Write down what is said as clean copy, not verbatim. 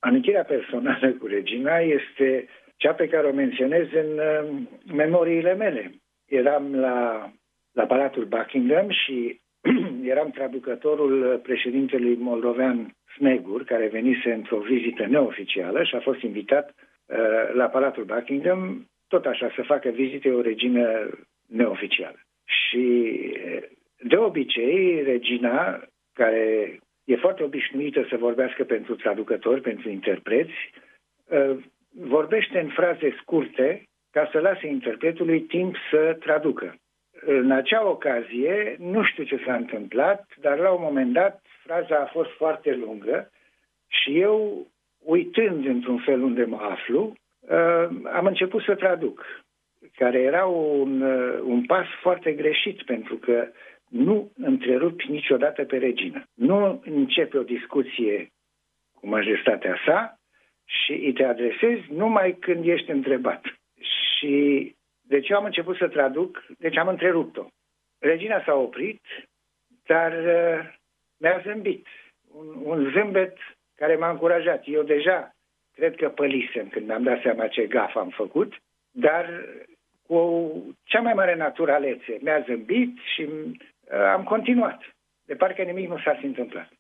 amintirea personală cu regina este cea pe care o menționez în memoriile mele. Eram la Palatul Buckingham și eram traducătorul președintelui moldovean Snegur, care venise într-o vizită neoficială și a fost invitat la Palatul Buckingham, tot așa, să facă vizite o regină neoficială. Și de obicei, regina, care e foarte obișnuită să vorbească pentru traducători, pentru interpreți, vorbește în fraze scurte ca să lase interpretului timp să traducă. În acea ocazie, nu știu ce s-a întâmplat, dar la un moment dat fraza a fost foarte lungă și eu, uitând într-un fel unde mă aflu, am început să traduc, care era un pas foarte greșit, pentru că nu întrerupi niciodată pe regină. Nu începe o discuție cu majestatea sa și îi te adresezi numai când ești întrebat. Și deci eu am început să traduc, deci am întrerupt-o. Regina s-a oprit, dar mi-a zâmbit. Un zâmbet care m-a încurajat. Eu deja cred că pălisem când mi-am dat seama ce gaf am făcut, dar cu cea mai mare naturalețe mi-a zâmbit și am continuat. De parcă nimic nu s-ar fi întâmplat.